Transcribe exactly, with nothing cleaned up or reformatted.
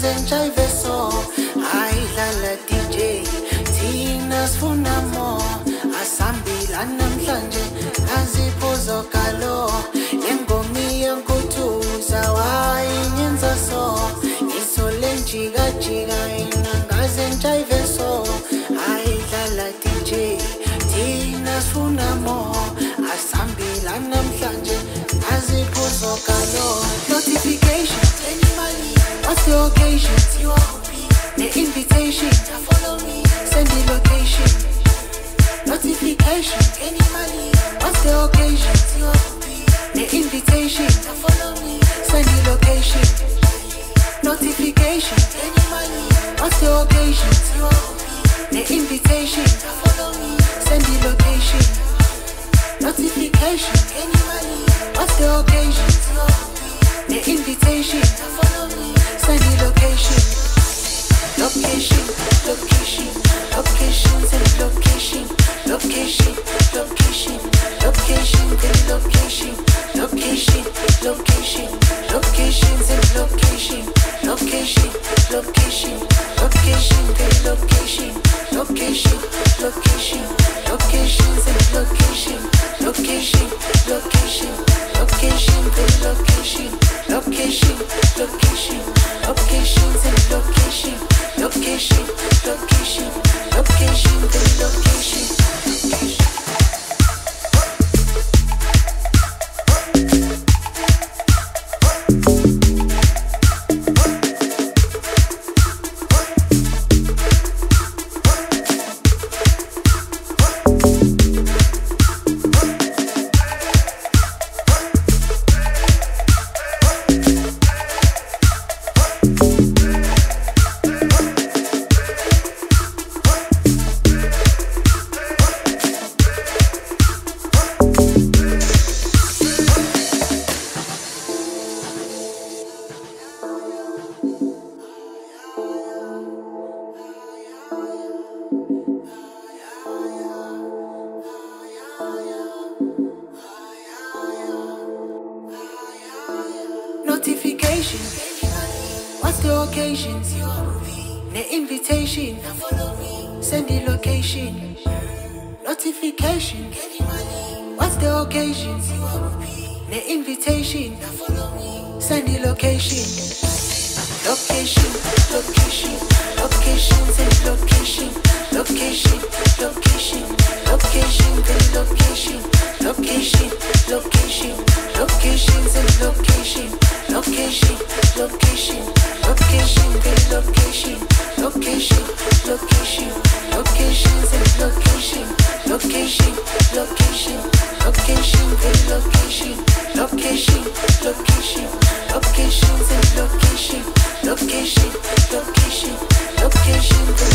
ngizentshayive so ayidlala D J thina sifuna more asambila namhlanje aziphuzo kalo lengomi yenkuthuza wayinyenza so ngisole njika jika inangazentshayive so ayidlala D J thina sifuna more asambila namhlanje aziphuzo kalo notification what's the occasion? You are the invitation. Follow me. Send the location. Notification. Any money? What's the occasion? You are the invitation. Follow me. Send the location. Notification. Any money? What's the occasion? You are the invitation. Follow me. Send the location. Notification. Any money? What's the occasion? You are the invitation. Follow me. Send the location. Location, location, location, send the location. Location, location, location, send the location. Location, location, location, send the location. Location, location, location, send the location. Location, location, location, send the location. Location, location, location, send the location. Location, location, location, send the location. Location, location, location, send the location. Notification. What's the occasion? The invitation. Send the location. Notification. What's the occasion? The invitation. Send the location. Location, location, location, send the location. Location, location, location, send the location. Location, location, location, send the location. Location, location, location, send the location. Location, location, location, send the location. Location, location, location, send the location. Location, location, location, send the location. Location, location, location,